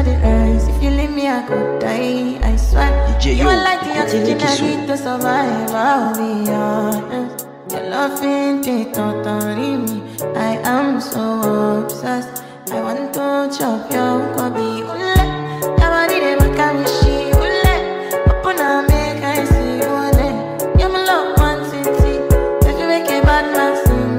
temperature the rise. If you leave me, I could die. I swear. You are like the oxygen I need to survive. I'll be honest. Your love ain't it totally me. I am so obsessed. I want to chop your kobe. Ule, your body they make me she. Ule, open up make I see. Ule, you're my love one city. If you make a bad man sing,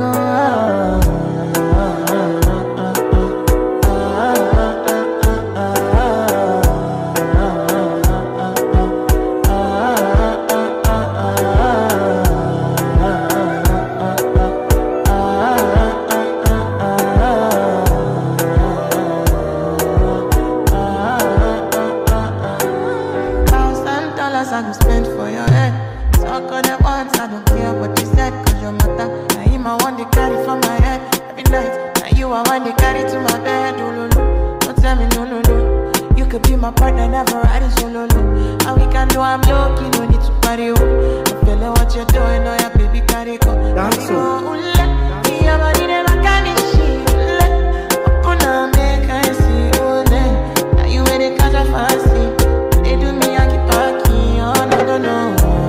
I go spend for your head. Talk on the ones, I don't care what you said. Cause your matter, now him I want to carry for my head. Every night, now you I want to carry to my bed. Oh, no, no. Don't tell me no, no, no. You could be my partner, never ride it solo, no. And we can do, I'm lucky, no need to party, oh. I feel like what you're doing, oh yeah, baby, carry go. Dance, oh, your body never can be shit. Open up, make I see, oh, now you ain't a catch a fancy. They do me, I keep talking. No, no, no.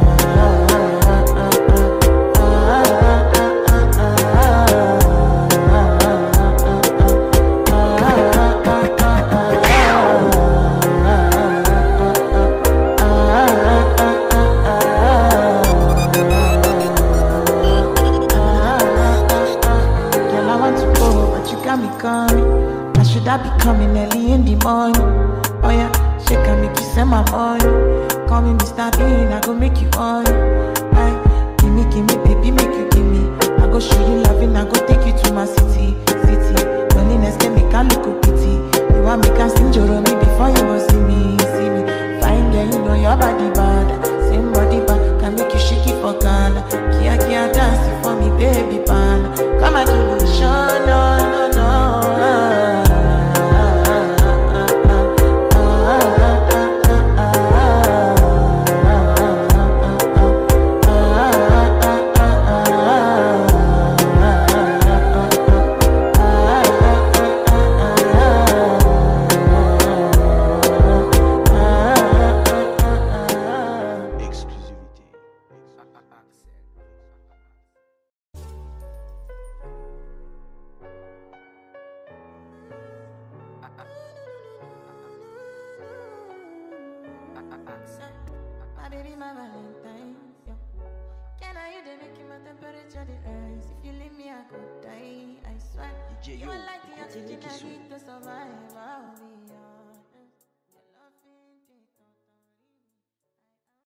Girl, I want to go, but you got me coming. I should have be coming early in the morning. Oh yeah, she can make you send my money. Call me Mr. Bean, I go make you on. Aye, gimme, baby, make you gimme. I go show you loving, I go take you to my city. Loneliness can make a look pity. You want me can sing your me before you go see me. Fine girl, you know your body bad. Same body bad, can make you shake it for Ghana. Kia dance for me, baby pan. Come and do the show, no, no, no. My baby, my Valentine. Yeah. Can I you the making my temperature the rise? If you leave me, I could die. I swear. You are like the oxygen I need to survive.